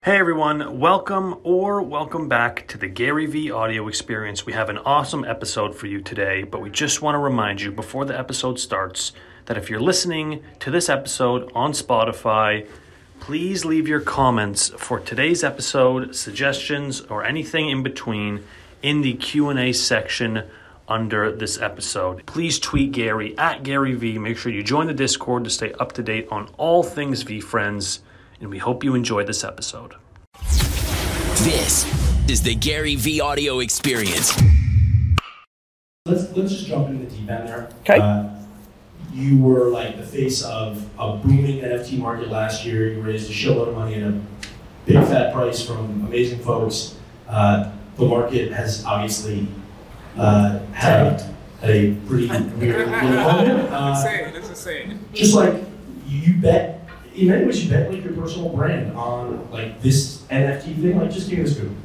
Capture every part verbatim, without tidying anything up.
Hey everyone, welcome or welcome back to the Gary Vee audio experience. We have an awesome episode for you today, but we just want to remind you before the episode starts that if you're listening to this episode on Spotify, please leave your comments for today's episode, suggestions, or anything in between in the Q and A section under this episode. Please tweet Gary at Gary Vee. Make sure you join the Discord to stay up to date on all things VeeFriends. And we hope you enjoy this episode. This is the Gary Vee audio experience. Let's let's just jump into the deep end there. Okay. Uh, you were like the face of a booming N F T market last year. You raised a shitload of money at a big fat price from amazing folks. Uh, the market has obviously uh, had a pretty weird moment. Uh, insane. It's insane. Just like you bet. In many ways, you bet like your personal brand on like this N F T thing. Like, just give me the scoop.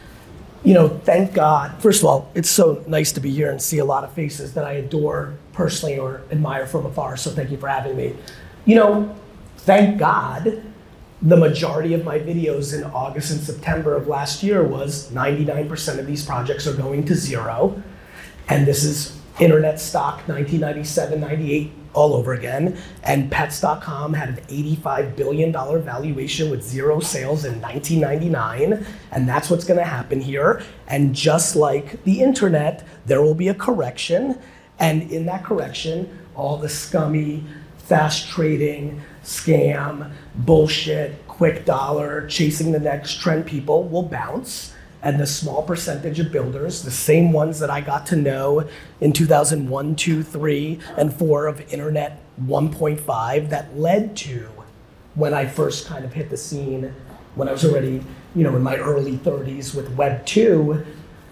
You know, thank God. First of all, it's so nice to be here and see a lot of faces that I adore personally or admire from afar. So thank you for having me. You know, thank God, the majority of my videos in August and September of last year was ninety-nine percent of these projects are going to zero. And this is internet stock, nineteen ninety-seven, ninety-eight, all over again. And pets dot com had an eighty-five billion dollars valuation with zero sales in nineteen ninety-nine. And that's what's gonna happen here. And just like the internet, there will be a correction. And in that correction, all the scummy, fast trading, scam, bullshit, quick dollar, chasing the next trend people will bounce. And the small percentage of builders, the same ones that I got to know in two thousand one, two, three, and four of Internet one point five that led to when I first kind of hit the scene, when I was already, you know, in my early thirties with Web two,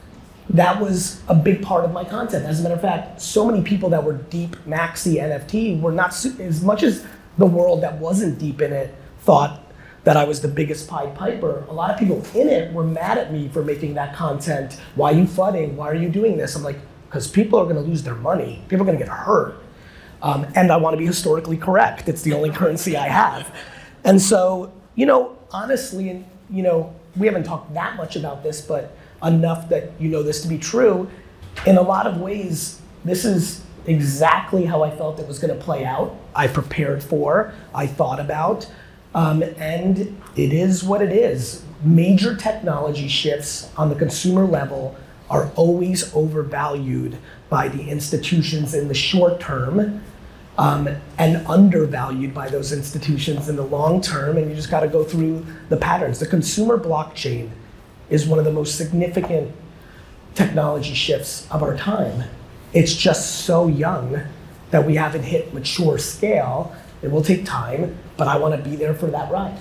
that was a big part of my content. As a matter of fact, so many people that were deep maxi N F T were not, as much as the world that wasn't deep in it thought that I was the biggest Pied Piper, a lot of people in it were mad at me for making that content. Why are you flooding? Why are you doing this? I'm like, because people are gonna lose their money. People are gonna get hurt. Um, and I wanna be historically correct. It's the only currency I have. And so, you know, honestly, and you know, we haven't talked that much about this, but enough that you know this to be true. In a lot of ways, this is exactly how I felt it was gonna play out. I prepared for, I thought about, Um, and it is what it is. Major technology shifts on the consumer level are always overvalued by the institutions in the short term um, and undervalued by those institutions in the long term, and you just gotta go through the patterns. The consumer blockchain is one of the most significant technology shifts of our time. It's just so young that we haven't hit mature scale. It will take time, but I want to be there for that ride.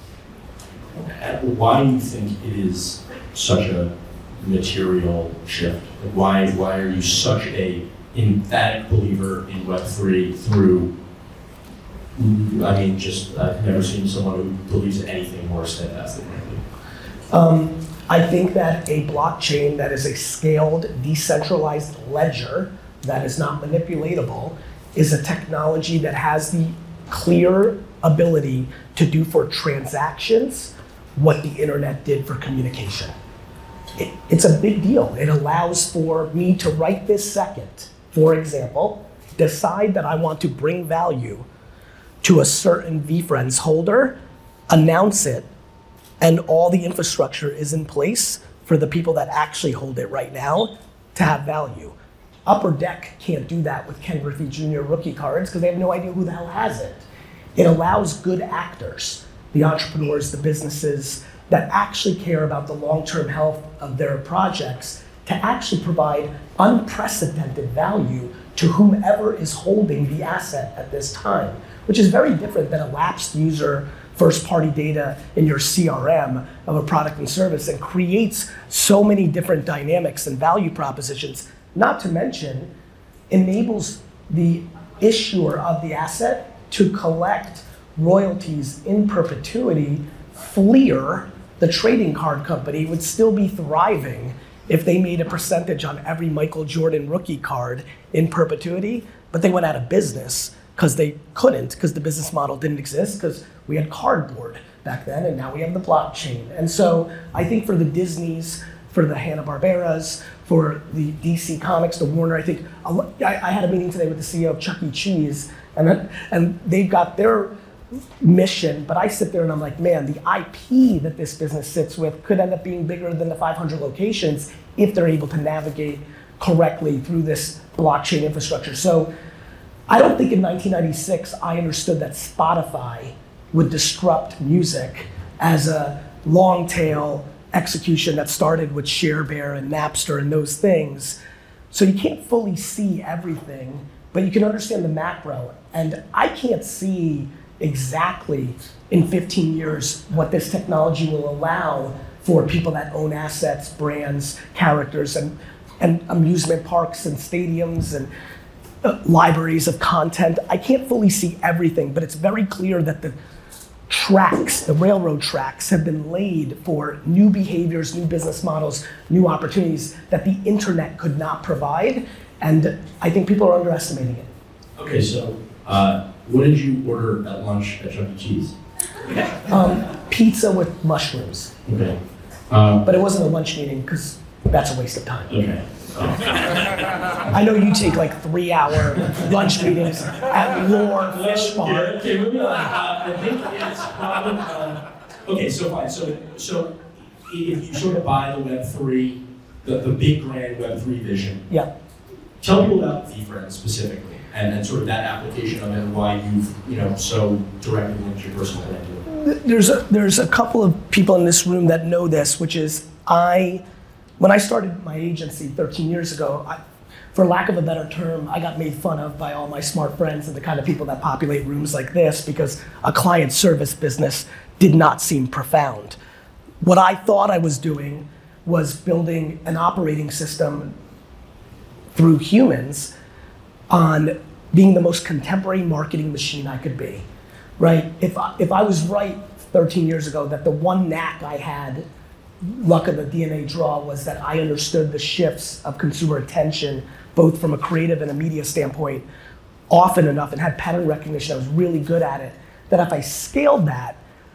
Why do you think it is such a material shift? Why why are you such a emphatic believer in Web three through, I mean, just I've never seen someone who believes in anything more steadfastly. Um, I think that a blockchain that is a scaled, decentralized ledger that is not manipulatable is a technology that has the clear ability to do for transactions what the internet did for communication. It, it's a big deal. It allows for me to right this second, for example, decide that I want to bring value to a certain VeeFriends holder, announce it, and all the infrastructure is in place for the people that actually hold it right now to have value. Upper Deck can't do that with Ken Griffey Junior rookie cards because they have no idea who the hell has it. It allows good actors, the entrepreneurs, the businesses that actually care about the long-term health of their projects to actually provide unprecedented value to whomever is holding the asset at this time, which is very different than a lapsed user first-party data in your C R M of a product and service, and creates so many different dynamics and value propositions. Not to mention, enables the issuer of the asset to collect royalties in perpetuity. Fleer, the trading card company, would still be thriving if they made a percentage on every Michael Jordan rookie card in perpetuity, but they went out of business because they couldn't, because the business model didn't exist, because we had cardboard back then, and now we have the blockchain. And so I think for the Disneys, for the Hanna-Barberas, for the D C Comics, the Warner, I think, I, I had a meeting today with the C E O of Chuck E. Cheese, and, and they've got their mission, but I sit there and I'm like, man, the I P that this business sits with could end up being bigger than the five hundred locations if they're able to navigate correctly through this blockchain infrastructure. So I don't think in nineteen ninety-six I understood that Spotify would disrupt music as a long tail execution that started with ShareBear and Napster and those things. So you can't fully see everything, but you can understand the macro. And I can't see exactly in fifteen years what this technology will allow for people that own assets, brands, characters, and, and amusement parks and stadiums and uh, libraries of content. I can't fully see everything, but it's very clear that the tracks, the railroad tracks, have been laid for new behaviors, new business models, new opportunities that the internet could not provide, and I think people are underestimating it. Okay, so uh, what did you order at lunch at Chuck E. Cheese? Um, pizza with mushrooms. Okay. Um, but it wasn't a lunch meeting because that's a waste of time. Okay. Oh. I know you take like three hour lunch meetings at Lore Fish Farm. Okay, okay, moving on. Uh, I think it's probably, uh, okay, so fine. So, so if you sort of buy the Web three, the, the big grand Web three vision, yeah. Tell people about VeeFriends specifically and, and sort of that application of it and why you've, you know, so directly linked your personal brand to it. There's a, there's a couple of people in this room that know this, which is I, when I started my agency thirteen years ago, I, for lack of a better term, I got made fun of by all my smart friends and the kind of people that populate rooms like this because a client service business did not seem profound. What I thought I was doing was building an operating system through humans on being the most contemporary marketing machine I could be, right? If I, if I was right thirteen years ago that the one knack I had, luck of the D N A draw, was that I understood the shifts of consumer attention, both from a creative and a media standpoint, often enough, and had pattern recognition, I was really good at it, that if I scaled that,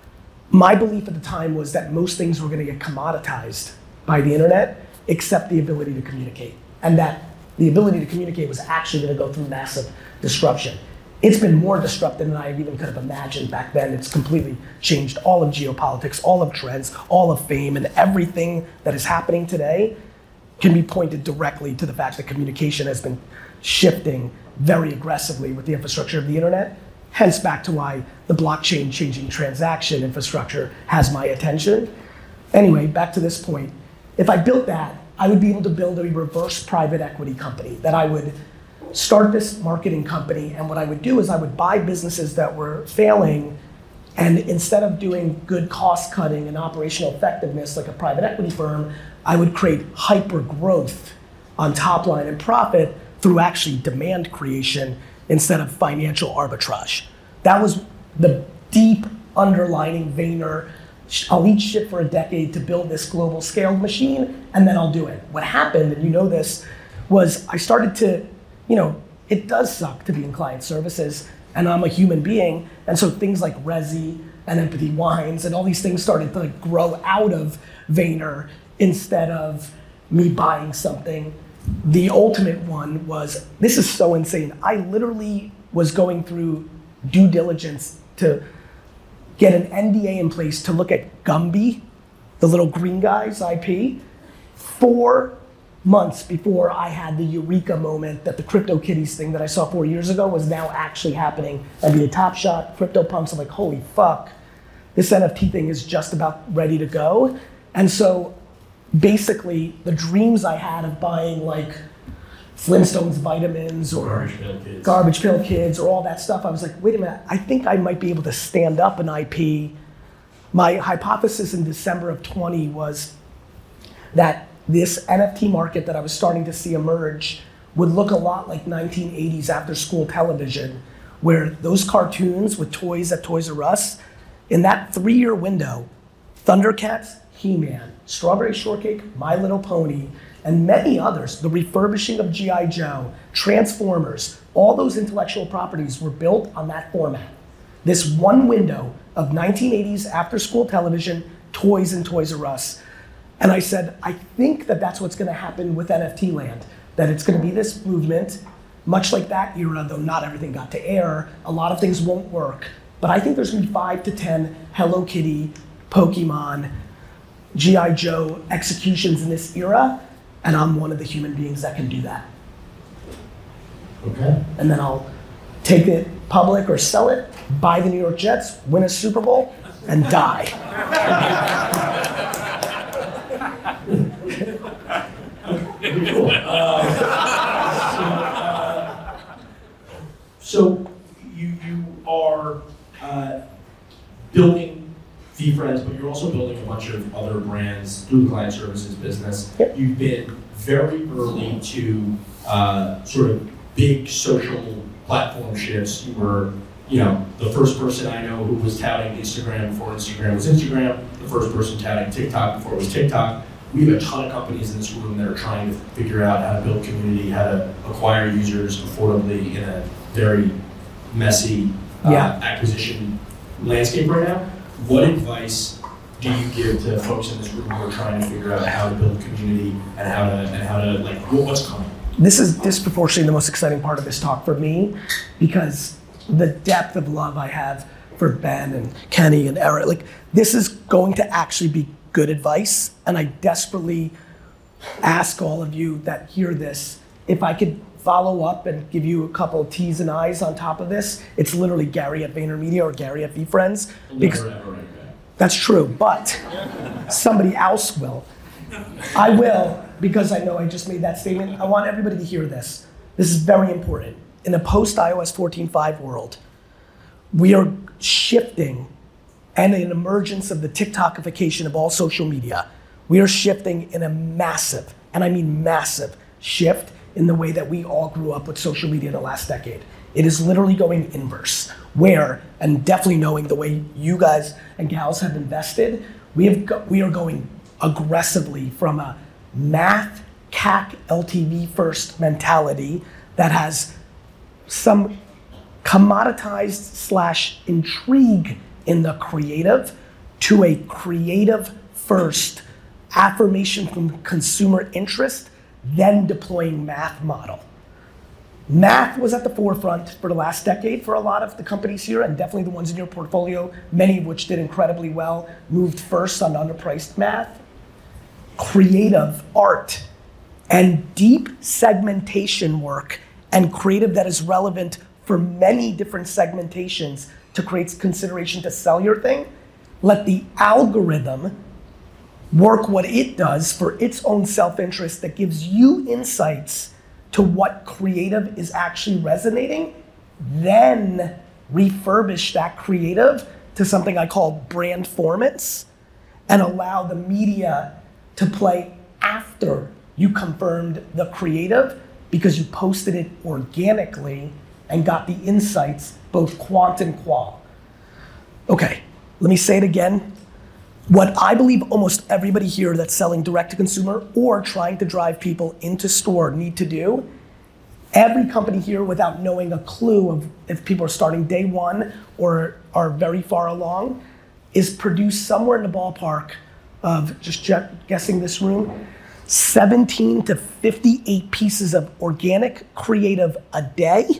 my belief at the time was that most things were gonna get commoditized by the internet, except the ability to communicate. And that the ability to communicate was actually gonna go through massive disruption. It's been more disruptive than I even could have imagined back then. It's completely changed all of geopolitics, all of trends, all of fame, and everything that is happening today can be pointed directly to the fact that communication has been shifting very aggressively with the infrastructure of the internet. Hence back to why the blockchain changing transaction infrastructure has my attention. Anyway, back to this point. If I built that, I would be able to build a reverse private equity company that I would start this marketing company, and what I would do is I would buy businesses that were failing, and instead of doing good cost cutting and operational effectiveness like a private equity firm, I would create hyper growth on top line and profit through actually demand creation instead of financial arbitrage. That was the deep underlining Vayner, I'll eat shit for a decade to build this global scaled machine, and then I'll do it. What happened, and you know this, was I started to, you know, it does suck to be in client services, and I'm a human being, and so things like Resi and Empathy Wines and all these things started to like grow out of Vayner instead of me buying something. The ultimate one was, this is so insane, I literally was going through due diligence to get an N D A in place to look at Gumby, the little green guy's I P, four months before I had the eureka moment that the CryptoKitties thing that I saw four years ago was now actually happening. I'd be a Top Shot, CryptoPunks, I'm like, holy fuck, this N F T thing is just about ready to go. And so basically the dreams I had of buying like Flintstones vitamins or Garbage Pail Kids. Garbage Pail Kids or all that stuff, I was like, wait a minute, I think I might be able to stand up an I P. My hypothesis in December of twenty was that this N F T market that I was starting to see emerge would look a lot like nineteen eighties after school television, where those cartoons with toys at Toys R Us, in that three year window, Thundercats, He-Man, Strawberry Shortcake, My Little Pony, and many others, the refurbishing of G I Joe, Transformers, all those intellectual properties were built on that format. This one window of nineteen eighties after school television, toys and Toys R Us. And I said, I think that that's what's gonna happen with N F T land, that it's gonna be this movement, much like that era, though not everything got to air, a lot of things won't work. But I think there's gonna be five to ten Hello Kitty, Pokemon, G I Joe executions in this era, and I'm one of the human beings that can do that. Okay. And then I'll take it public or sell it, buy the New York Jets, win a Super Bowl, and die. Cool. Uh, so, uh, so you you are uh, building VeeFriends, but you're also building a bunch of other brands through the client services business. Yep. You've been very early to uh, sort of big social platform shifts. You were, you know, the first person I know who was touting Instagram before Instagram was Instagram, the first person touting TikTok before it was TikTok. We have a ton of companies in this room that are trying to figure out how to build community, how to acquire users affordably in a very messy uh, Yeah. acquisition landscape right now. What advice do you give to folks in this room who are trying to figure out how to build community and how to and how to like what's coming? This is disproportionately the most exciting part of this talk for me, because the depth of love I have for Ben and Kenny and Eric, like this is going to actually be good advice, and I desperately ask all of you that hear this, if I could follow up and give you a couple of T's and I's on top of this. It's literally Gary at VaynerMedia or Gary at VeeFriends. Because Never ever write that. that's true, but somebody else will. I will, because I know I just made that statement. I want everybody to hear this. This is very important. In a post-i O S fourteen point five world, we are shifting, and an emergence of the TikTokification of all social media. We are shifting in a massive, and I mean massive, shift in the way that we all grew up with social media in the last decade. It is literally going inverse, where, and definitely knowing the way you guys and gals have invested, we have go, we are going aggressively from a math, C A C, L T V first mentality that has some commoditized slash intrigue in the creative to a creative first affirmation from consumer interest, then deploying math model. Math was at the forefront for the last decade for a lot of the companies here, and definitely the ones in your portfolio, many of which did incredibly well, moved first on underpriced math. Creative art and deep segmentation work and creative that is relevant for many different segmentations to create consideration to sell your thing. Let the algorithm work what it does for its own self-interest that gives you insights to what creative is actually resonating, then refurbish that creative to something I call brand formants and allow the media to play after you confirmed the creative because you posted it organically and got the insights, both quant and qual. Okay, let me say it again. What I believe almost everybody here that's selling direct to consumer or trying to drive people into store need to do, every company here without knowing a clue of if people are starting day one or are very far along, is produce somewhere in the ballpark of, just guessing this room, seventeen to fifty-eight pieces of organic creative a day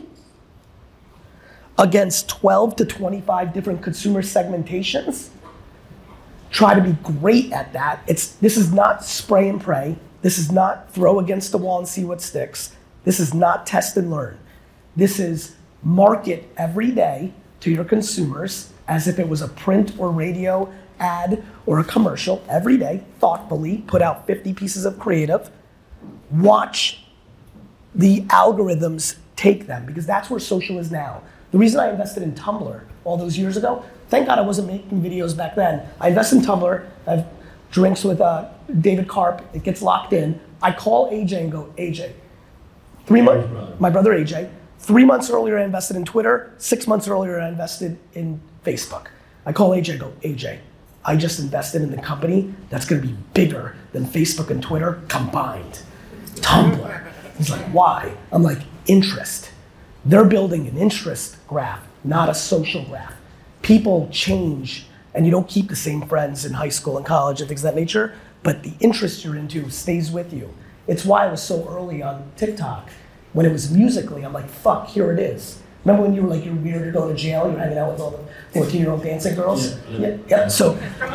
against twelve to twenty-five different consumer segmentations. Try to be great at that. It's, this is not spray and pray. This is not throw against the wall and see what sticks. This is not test and learn. This is market every day to your consumers as if it was a print or radio ad or a commercial every day, thoughtfully, put out fifty pieces of creative, watch the algorithms take them, because that's where social is now. The reason I invested in Tumblr all those years ago, thank God I wasn't making videos back then. I invest in Tumblr, I have drinks with uh, David Karp, it gets locked in. I call A J and go, A J, three months, my brother A J, three months earlier I invested in Twitter, six months earlier I invested in Facebook. I call A J and go, A J, I just invested in the company that's gonna be bigger than Facebook and Twitter combined. Tumblr. He's like, why? I'm like, interest. They're building an interest graph, not a social graph. people change and you don't keep the same friends in high school and college and things of that nature, but the interest you're into stays with you. It's why I was so early on TikTok. When it was Musical.ly, I'm like, fuck, here it is. Remember when you were like, you're weird, you're going to jail, you're hanging out with all the fourteen year old dancing girls? Yeah, yeah. yeah. So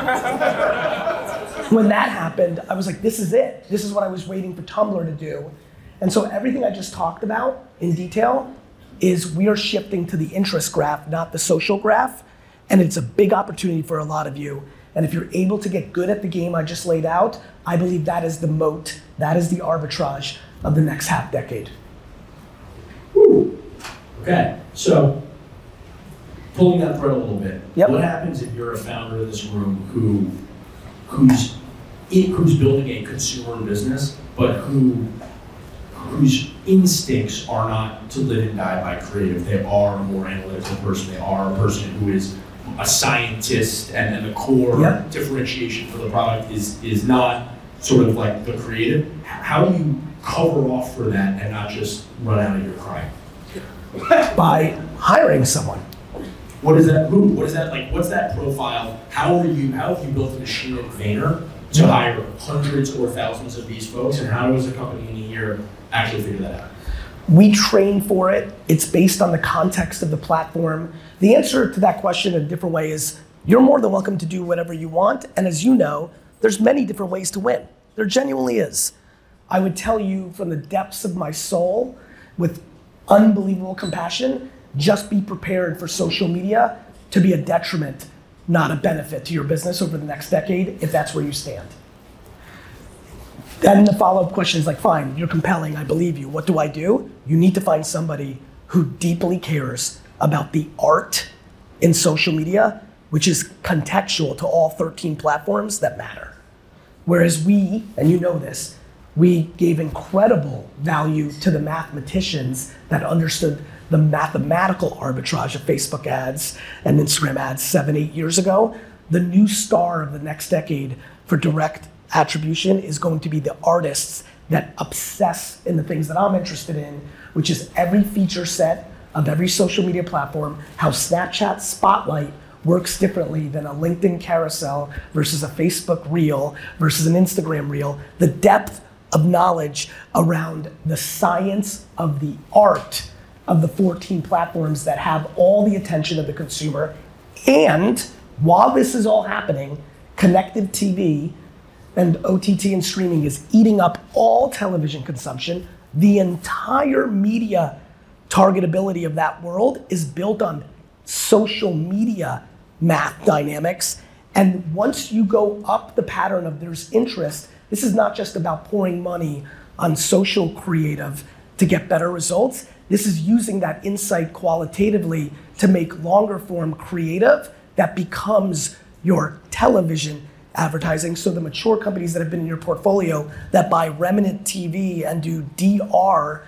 when that happened, I was like, this is it. This is what I was waiting for Tumblr to do. And so everything I just talked about in detail is we are shifting to the interest graph, not the social graph. And it's a big opportunity for a lot of you. And if you're able to get good at the game I just laid out, I believe that is the moat, that is the arbitrage of the next half decade. Woo. Okay, so pulling that thread a little bit, yep. What happens if you're a founder in this room who, who's, who's building a consumer business, but who whose instincts are not to live and die by creative? They are a more analytical person. They are a person who is a scientist, and, and the core yep. differentiation for the product is is not sort of like the creative. How do you cover off for that and not just run out of your crying? By hiring someone. What is that? Who? What is that like? What's that profile? How are you? How have you built a machine at Vayner to hire hundreds or thousands of these folks? And how does a company in a year actually figure that out? We train for it. It's based on the context of the platform. The answer to that question in a different way is you're more than welcome to do whatever you want. And as you know, there's many different ways to win. There genuinely is. I would tell you from the depths of my soul, with unbelievable compassion, just be prepared for social media to be a detriment, not a benefit to your business over the next decade, if that's where you stand. Then the follow-up question is like, fine, you're compelling, I believe you. What do I do? You need to find somebody who deeply cares about the art in social media, which is contextual to all thirteen platforms that matter. Whereas we, and you know this, we gave incredible value to the mathematicians that understood the mathematical arbitrage of Facebook ads and Instagram ads seven, eight years ago. The new star of the next decade for direct attribution is going to be the artists that obsess in the things that I'm interested in, which is every feature set of every social media platform, how Snapchat Spotlight works differently than a LinkedIn carousel versus a Facebook reel versus an Instagram reel, the depth of knowledge around the science of the art of the fourteen platforms that have all the attention of the consumer. And while this is all happening, connected T V and O T T and streaming is eating up all television consumption. The entire media targetability of that world is built on social media math dynamics. And once you go up the pattern of there's interest, this is not just about pouring money on social creative to get better results. This is using that insight qualitatively to make longer form creative that becomes your television advertising. So the mature companies that have been in your portfolio that buy remnant T V and do D R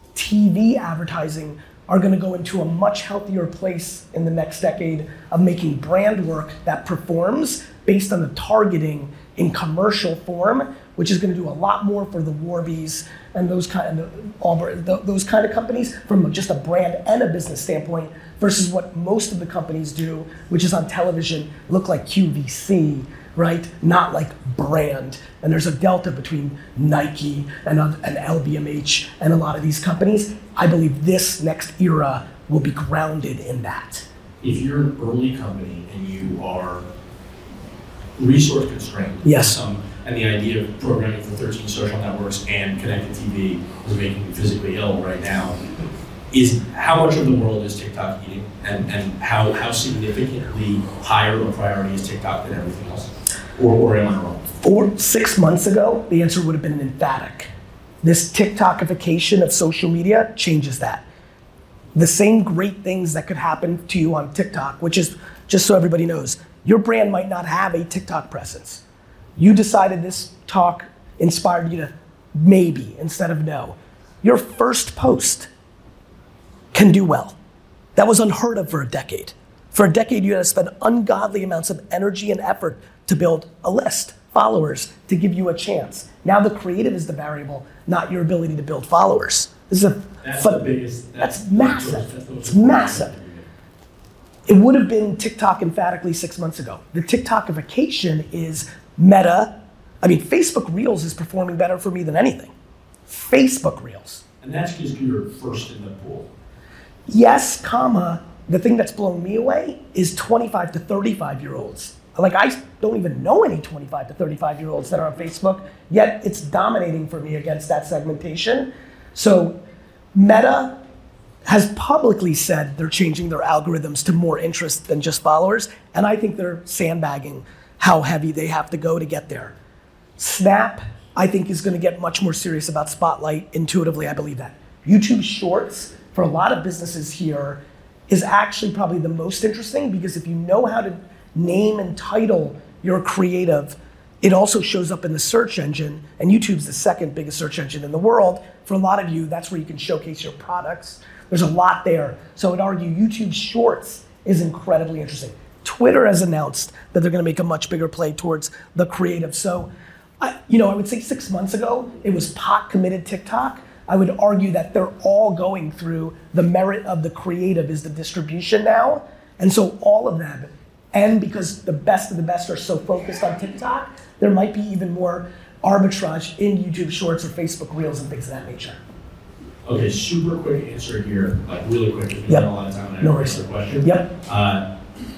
T V advertising are gonna go into a much healthier place in the next decade of making brand work that performs based on the targeting in commercial form, which is gonna do a lot more for the Warbies and those kind of, all, those kind of companies from just a brand and a business standpoint versus what most of the companies do, which is on television, look like Q V C, right? Not like brand. And there's a delta between Nike and, and L V M H and a lot of these companies. I believe this next era will be grounded in that. If you're an early company and you are resource constrained, yes. Um, and the idea of programming for thirteen social networks and connected T V is making me physically ill right now, is how much of the world is TikTok eating, and, and how, how significantly higher a priority is TikTok than everything else? Or, or am I wrong? Four, six months ago, the answer would have been emphatic. This TikTokification of social media changes that. The same great things that could happen to you on TikTok, which is, just so everybody knows, your brand might not have a TikTok presence. You decided this talk inspired you to maybe instead of no. Your first post can do well. That was unheard of for a decade. For a decade, you had to spend ungodly amounts of energy and effort to build a list, followers, to give you a chance. Now the creative is the variable, not your ability to build followers. This is a that's fun, the biggest. That's, that's massive. That's it's massive. it would have been TikTok emphatically six months ago. The TikTokification is Meta. I mean, Facebook Reels is performing better for me than anything. Facebook Reels. And that's because you're first in the pool. Yes, comma, the thing that's blown me away is twenty-five to thirty-five year olds. Like, I don't even know any twenty-five to thirty-five year olds that are on Facebook, yet it's dominating for me against that segmentation. So Meta has publicly said they're changing their algorithms to more interest than just followers, and I think they're sandbagging how heavy they have to go to get there. Snap, I think, is gonna get much more serious about Spotlight. Intuitively, I believe that. YouTube Shorts, for a lot of businesses here, is actually probably the most interesting, because if you know how to name and title your creative, it also shows up in the search engine, and YouTube's the second biggest search engine in the world. For a lot of you, that's where you can showcase your products. There's a lot there. So I would argue YouTube Shorts is incredibly interesting. Twitter has announced that they're gonna make a much bigger play towards the creative. So, I, you know, I would say six months ago, it was pot committed TikTok. I would argue that they're all going through the merit of the creative is the distribution now. And so all of them, and because the best of the best are so focused on TikTok, there might be even more arbitrage in YouTube Shorts or Facebook Reels and things of that nature. Okay, super quick answer here, like really quick, because we Yep. have a lot of time. And I No have worries. another question. Yep. Uh,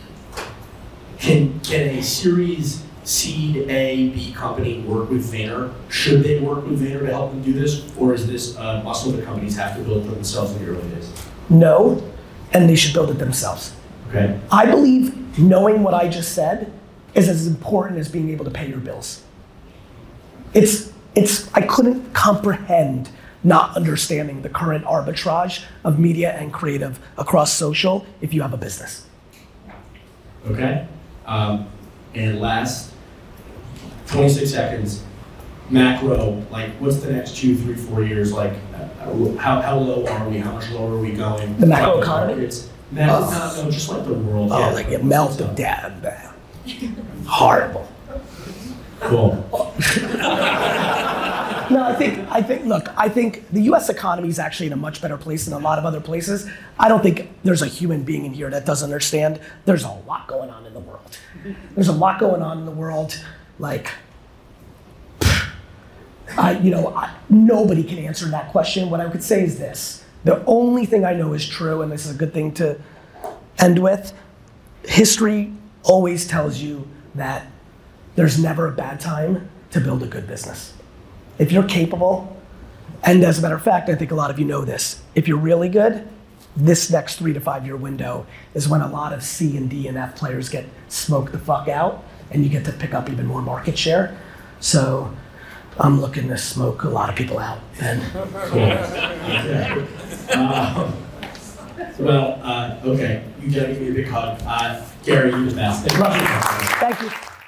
can can a Series Seed A, B company work with Vayner? Should they work with Vayner to help them do this, or is this a muscle that companies have to build for themselves in the early days? No, and they should build it themselves. Okay. I believe knowing what I just said is as important as being able to pay your bills. It's, it's, I couldn't comprehend not understanding the current arbitrage of media and creative across social if you have a business. Okay. Um, and last, twenty-six seconds, macro, like what's the next two, three, four years? Like uh, how, how low are we? How much lower are we going? The macro Like, economy? markets, Melt, oh. no, no, just like the world. Oh, yeah. like it melted down. Horrible. Cool. No, I think, I think, look, I think the U S economy is actually in a much better place than a lot of other places. I don't think there's a human being in here that doesn't understand there's a lot going on in the world. There's a lot going on in the world, like, I, you know, I, nobody can answer that question. What I could say is this. The only thing I know is true, and this is a good thing to end with, history always tells you that there's never a bad time to build a good business. If you're capable, and as a matter of fact, I think a lot of you know this, if you're really good, this next three to five year window is when a lot of C and D and F players get smoked the fuck out, and you get to pick up even more market share. So I'm looking to smoke a lot of people out. And Cool. um, well, uh, okay, you gotta give me a big hug. Uh, Gary, you're the best. Thank you.